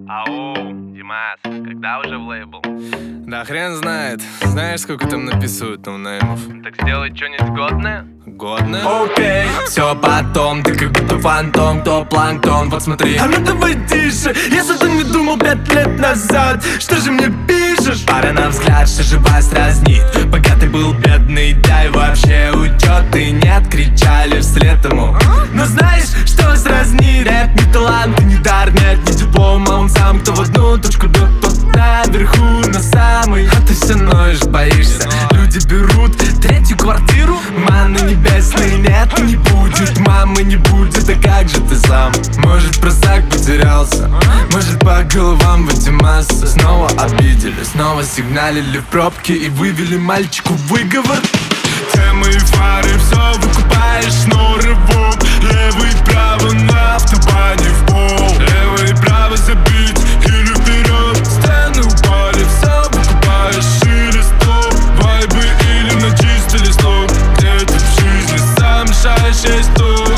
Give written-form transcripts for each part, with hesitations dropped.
Ау, Димас, когда уже в лейбл? Да хрен знает. Знаешь, сколько там написывают ноунеймов? Так сделать что-нибудь годное? Годное? Окей, все потом, ты как будто фантом, кто планктон, вот смотри. А ну давай тише, если ты не думал 5 лет назад, что же мне пишешь? Пара на взгляд, что же вас разнит? Пока ты был бедный, дай вообще учет и нет, кричали вслед ему. Но знаешь, что вас разнит? Нет, ни таланта, ни дар, нет, ни диплома, он сам, кто в одну точку бьет, тот наверху, на самый. А ты все ноешь, боишься, люди берут третью квартиру, маны небесной нет, не будет, мамы не будет, а как же ты сам? Может, просак потерялся, может, по головам в эти массы снова обидели, снова сигналили в пробке и вывели мальчику выговор. Темы и фары, все выкупаешь, но рывок левый и право на автобане в пол. Левый и право забить или вперед, стены упали, все выкупаешь шире стоп. Вайбы или на чистый листок, где ты в жизни сам решаешь, есть тут.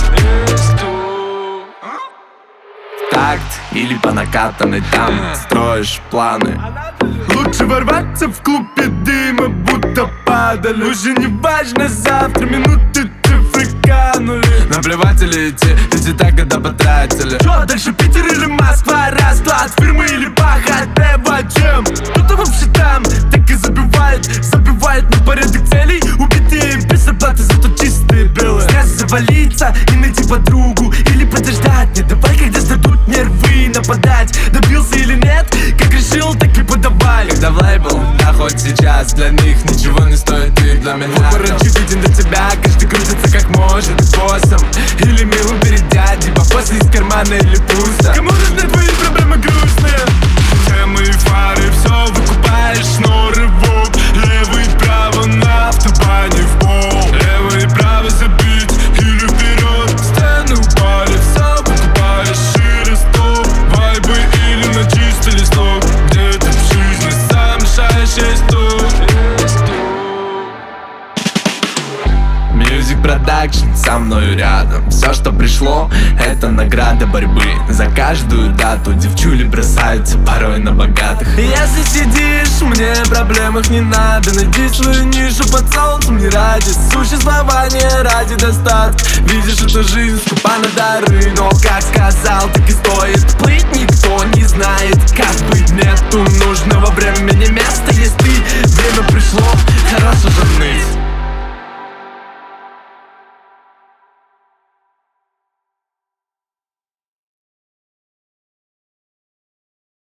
Такт или по накатанной там строишь планы. Лучше ворваться в клуб и дыма, будто падали. Уже не важно завтра, минуты цифры канули. Наплевать или идти, ведь и так года потратили. Чё дальше, Питер или Москва? Расклад фирмы или пахать небо чем? Кто-то вообще там так и забивает на порядок целей. Убитые без оплаты, зато чистые белые. Стресс завалиться и найти подругу или подождать. Не давай, когда сдадут нервы, нападать. Добился или нет, как решил, так и подавай. Когда в лейбл, да хоть сейчас для них ничего не стоит, ты для меня. Выбор очевиден для тебя, каждый крутится как может. Боссом или милым перед дядей, бабосы из кармана или пусто. Кому нужны твои проблемы грустные? Темы и фары, все выкупаешь, но рывок левый и право на автобане в пол. Левый и право забить или вперед, стены упали, все выкупаешь шире стоп. Вайбы или на чистый листок, где ты в жизни сам решаешь, есть тут. Music Production со мною рядом. Все, что пришло, это награда борьбы. За каждую дату девчули бросаются порой на богатых. Если сидишь, мне проблем их не надо. Найди свою нишу под солнцем не ради существования, ради достатка. Видишь, эта жизнь скупа на дары, но как сказал, так и стоит плыть. Никто